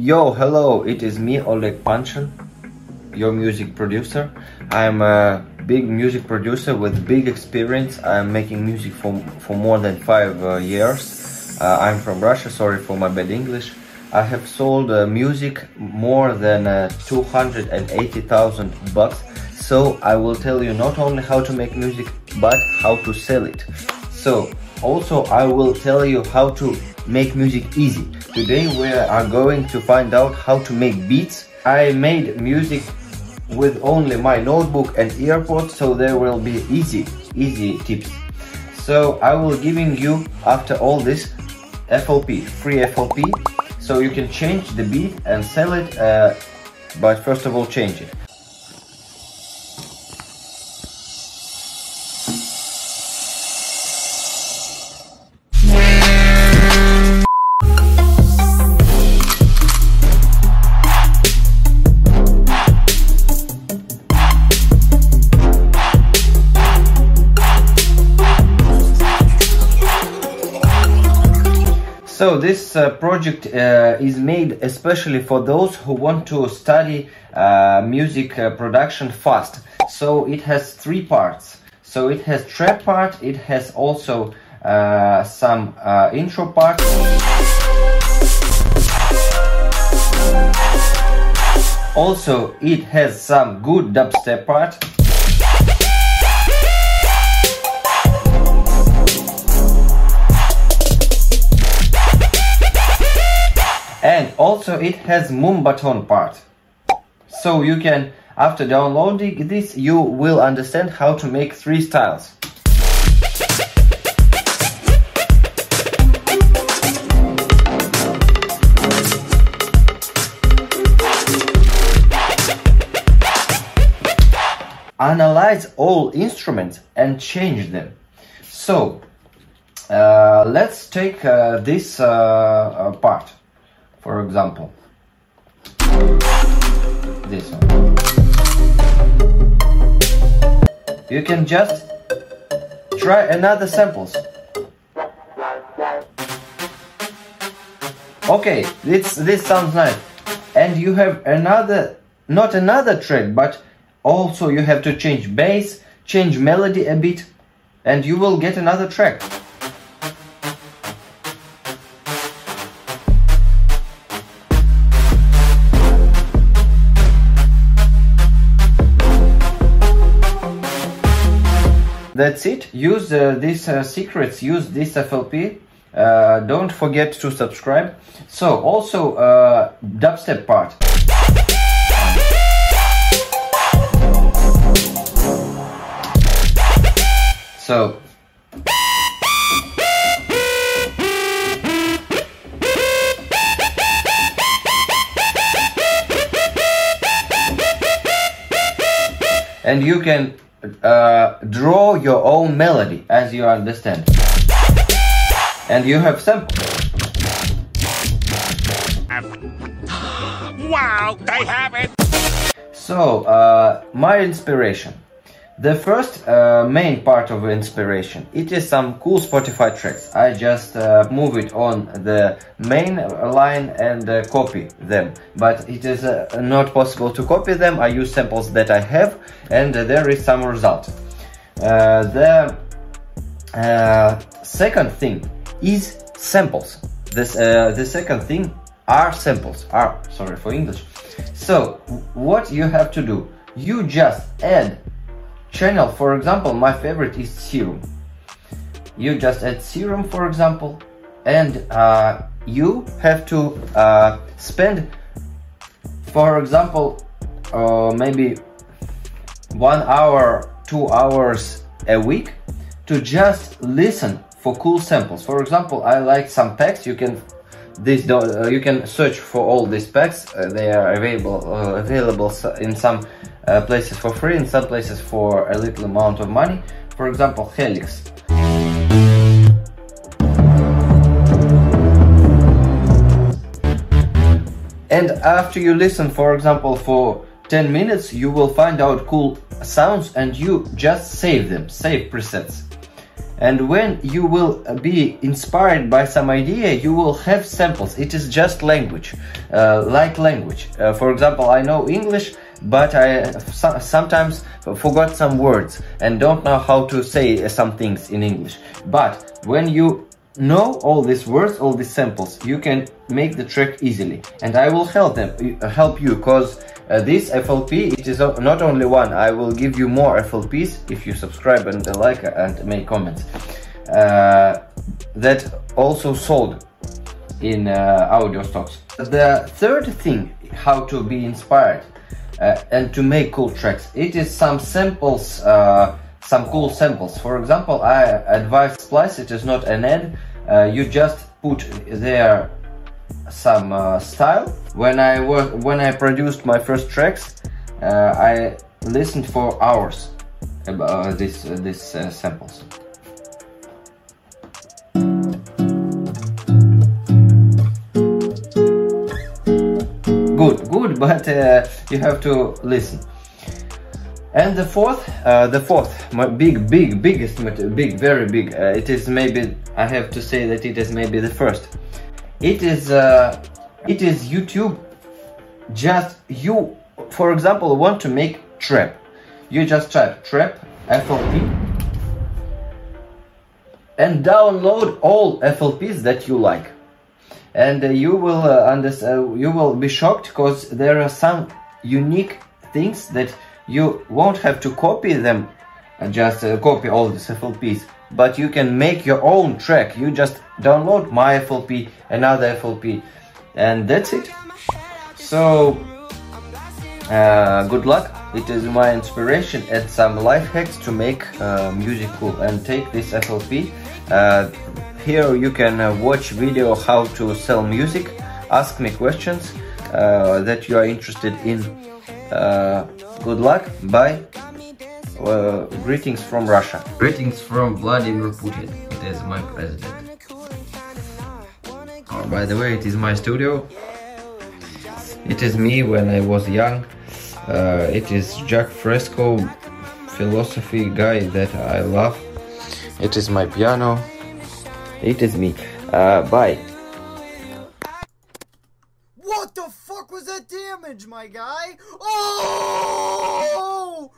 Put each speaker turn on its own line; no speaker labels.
Yo, hello, it is me, Oleg Panchin, your music producer. I'm a big music producer with big experience. I'm making music for more than 5 years. I'm from Russia, sorry for my bad English. I have sold music more than 280,000 bucks. So I will tell you not only how to make music, but how to sell it. So also I will tell you how to make music easy. Today we are going to find out how to make beats. I made music with only my notebook and earpods, so there will be easy tips. So I will giving you after all this FLP, free FLP, so you can change the beat and sell it, but first of all change it. So this project is made especially for those who want to study music production fast. So it has 3 parts. So it has trap part, it has also some intro part. Also it has some good dubstep part. And also it has Moombahton part. So you can, after downloading this, you will understand how to make 3 styles. Analyze all instruments and change them. So let's take this part. For example, this one. You can just try another samples. Okay, this sounds nice. And you have another, not another track, but also you have to change bass, change melody a bit, and you will get another track. That's it. Use these secrets, use this FLP. Don't forget to subscribe. So also dubstep part. So and you can draw your own melody as you understand, and you have samples.
Wow, they have it.
So my inspiration, the first main part of inspiration, it is some cool Spotify tracks. I just move it on the main line and copy them, but it is not possible to copy them. I use samples that I have, and there is some result. The second thing is samples. The second thing are samples. Sorry for English. So what you have to do, you just add channel. For example, my favorite is Serum. You just add Serum, for example, and you have to spend, for example, maybe 1 hour, 2 hours a week to just listen for cool samples. For example, I like some packs. You can you can search for all these packs. They are available in some places for free, in some places for a little amount of money. For example, Helix. And after you listen, for example, for 10 minutes, you will find out cool sounds, and you just save them, save presets. And when you will be inspired by some idea, you will have samples. It is just language, like language. For example, I know English, but I sometimes forgot some words and don't know how to say some things in English. But when you know all these words, all these samples, you can make the track easily. And I will help you, because this FLP, it is not only one. I will give you more FLPs if you subscribe and like and make comments. That also sold in audio stocks. The third thing, how to be inspired and to make cool tracks, it is some samples, some cool samples. For example, I advise Splice. It is not an ad. You just put there some style. When I produced my first tracks, I listened for hours about these samples. Good, but you have to listen. And the fourth, my biggest, very big. It is maybe, I have to say that it is maybe the first. It is YouTube. Just you, for example, want to make trap. You just type trap FLP and download all FLPs that you like. And you will understand. You will be shocked, because there are some unique things that you won't have to copy them, just copy all these FLPs, but you can make your own track. You just download my FLP, another FLP, and that's it. So good luck. It is my inspiration and some life hacks to make music cool. And take this FLP. Here you can watch video how to sell music, ask me questions that you are interested in. Good luck, bye. Greetings from Russia. Greetings from Vladimir Putin. It is my president. Oh, by the way, it is my studio. It is me when I was young. It is Jack Fresco, philosophy guy that I love. It is my piano. It is me. Bye.
What the fuck was that damage, my guy? Oh!